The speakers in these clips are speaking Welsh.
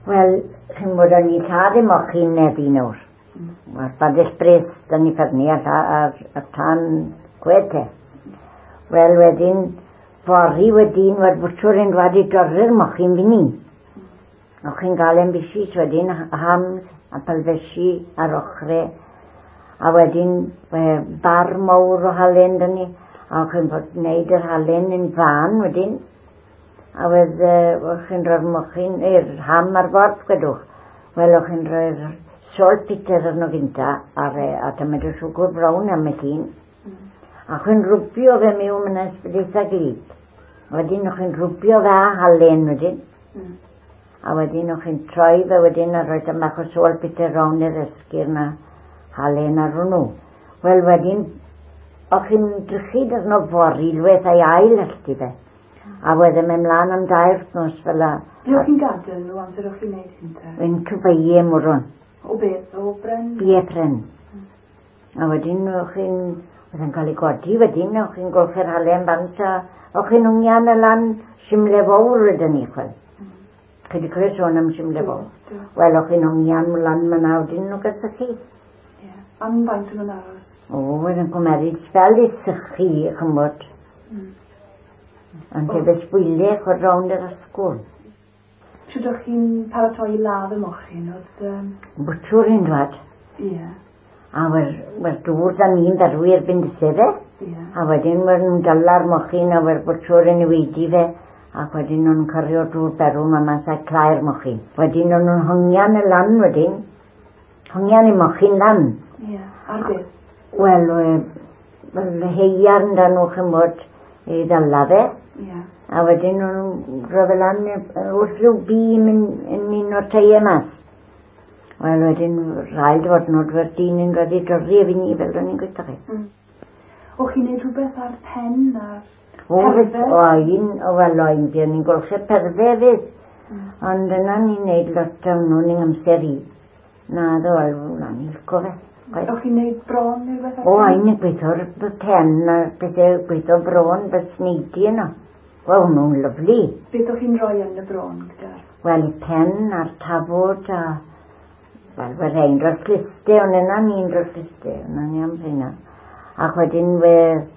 Wel, chi'n bod o'n i lladd y mochyn neu nawr. Ba després da ni prynu ar tan gwete. Wel wedyn, fori wedyn, wed bwtwr yn dwad i dorri'r mochyn fi ni. Och chi'n gael yn bysis wedyn, hams a pylfesi ar ochre. A wedyn bar mawr o halen da ni. A chi'n bod wneud yr halen yn fan wedyn. A wedd chi'n rhoi'r mochyn, ham ar ford gwedwch. Wel o'ch chi'n rhoi'r salt bitter arno gynta a dymed y siwgr brown am y llun. A chi'n rwbio fe mewn yn ysbryd glib. Wedyn o'ch chi'n rwbio fe a halen wedyn. A wedyn o'ch chi'n troi fe wedyn a roed yma o salt bitter rown i'r esgir na halen ar hwnnw. Wel wedyn o'ch chi'n drychyd arno fori lweth a'i ail allu fe. A wedyn mae mlaen am 2 wthnos fel la. Be o'ch chi'n gadael nhw amser o'ch chi'n neud hynta? Wy'n cyfeie mwron. O beth? O bren? Bie pren. A wedyn o'ch chi'n... Oedd yn cael ei godi wedyn, o'ch chi'n golchi'r halen bant a... O'ch chi'n wnian y lan simle fawr wedyn ni, chwel. Chi di creu sôn am simle fawr. Wel, o'ch chi'n wnian lan myna wedyn nhw gysych chi. Am faint yn aros? O, oedd yn cwmerid sbel i sychu, chymod. Ond efo sbwyliau chwyd rown i'r ysgol. Sut o'ch chi'n paratoi ladd y mochyn? Bwtwr yn dwad. Ie. A wer dŵr da ni'n berwi erbyn dysefe. A wedyn wer nhw'n dala'r mochyn a wer bwtwr yn wedi fe. Ac wedyn nhw'n cario dŵr berw ma mas a clai'r mochyn. Wedyn nhw'n hongian y lan wedyn. Hongian y mochyn lan. Ie. Ar beth? Wel, heiar yn dan o'ch ymwyd i ddala fe. Ie. A wedyn nhw'n rhoi lan wrth rhyw bîm yn un o'r teie mas. Wel wedyn rhaid fod nhw'n rhaid dyn yn rhaid i dorri e fi ni fel o'n i'n gweithio chi. O'ch chi'n neud rhywbeth ar pen ar perfe? Wel o'n ni'n golchi perfe fydd. Ond yna ni'n neud lot o nhw'n yng nghamser i. Na ddo, na ni'n lco fe. O'ch chi'n neud bron neu rhywbeth ar pen? O, ein gweithio'r pen a bethau gweithio bron beth sneidi yno. Wel, nhw'n lyflu. Beth o'ch chi'n rhoi yn y bron gyda? Wel, i pen a'r tafod a... Wel, fe rhain ro'r cliste, ond yna ni'n ro'r cliste, yna ni am rhaina. Ac wedyn fe...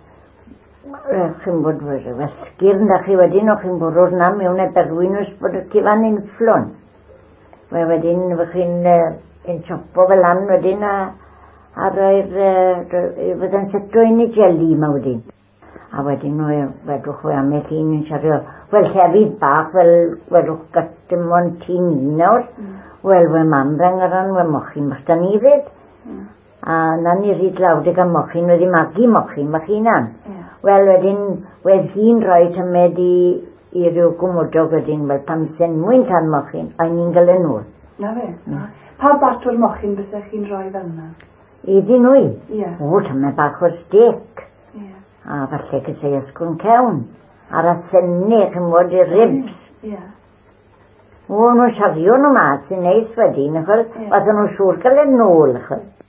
Chi'n bod fe sgyrn da chi wedyn, o'ch chi'n bwrw'r na mewn e berwyn oes bod y cifan yn fflon. Wedyn fe chi'n chopo fe lan wedyn a roi'r... Fydda'n seto un i jeli ma wedyn. A wedyn wedwch fe am eich un yn siario. Wel, llefydd bach fel wedwch gatym o'n tîn un nawr. Wel, fe mam reng aran, fe mochyn bach da ni fyd. A na ni rhyd lawdig am mochyn, wedi magu mochyn bach unan. Wel, wedyn, wedd hi'n rhoi tymed i ryw gwmwdog wedyn, fel pam senwyn tan mochyn, a ni'n gael nhw. Na fe? Pa bat o'r mochyn bysach chi'n rhoi fel yna? Iddyn nhw? Ie. O, tymed bach o'r stec. Ie. A falle gysau ysgwyn cewn. Ar a senne, chymod, i'r ribs. Ie. O, nhw'n siario nhw mas yn neis wedyn, achos, oedd nhw'n siŵr gael y nôl, achos.